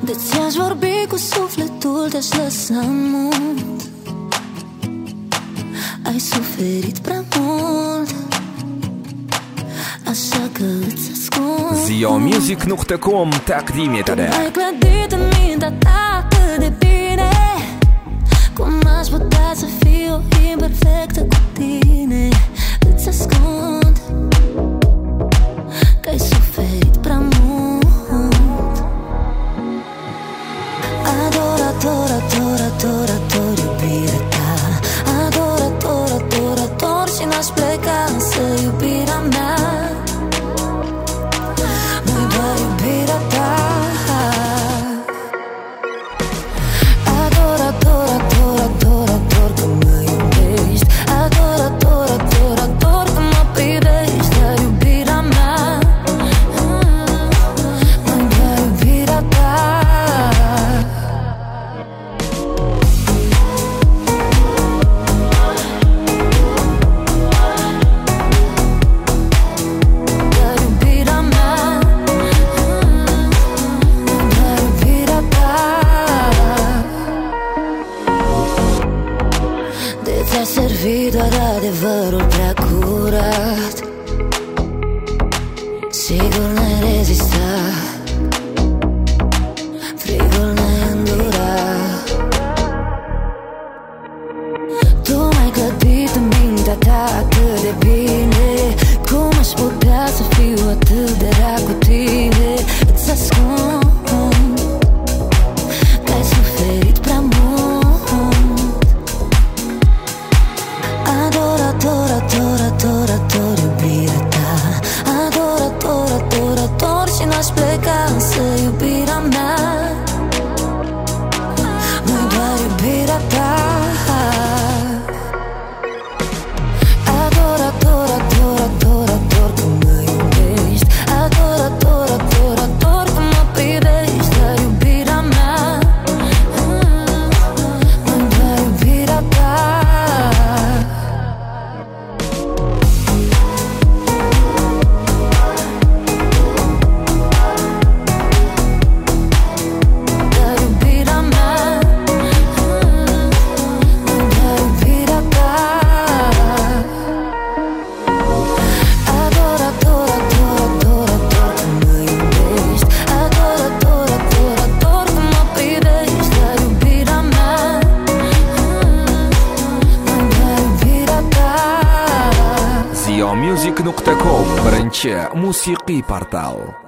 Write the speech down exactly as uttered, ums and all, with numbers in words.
De ți-aș vorbi cu sufletul, te-aș lăsa mult. Ai suferit prea mult, așa că îți ascund. Ziomusic punct com تقديم يتابع. Ai clădit în mintea ta atât de bine, cum aș putea să fiu imperfectă cu tine. Îți ascund că ai suferit prea mult. Ador, ador, ador, ador, ador iubirea ta. Ador, ador, ador, ador și n-aș pleca, însă iubirea mea nu-i doar iubirea ta. Ador, ador, ador, ador, ador că mă iubești. Ador, ador, ador, ador că mă privești. Dar iubirea mea nu-i doar iubirea ta. Ți-a servit doar adevărul prea curat. Sigur n-ai rezistat, frigul n-ai îndurat. Tu m-ai clădit în mintea ta atât de bine, cum aș putea să fiu atât de rea cu tine. Îți ascund că ai suferit prea mult. Ador, ador, ador, ador, ador iubirea ta. Ador, ador, ador, ador și n-aș pleca, însă iubirea mea nu-i doar iubirea ta. Ador, ador, ador, ador, ador că mă iubești. Ador, ador, ador, ador că mă privești. Dar iubirea mea nu-i doar iubirea ta. Ziomusic punct com birinchi musiqiy portal.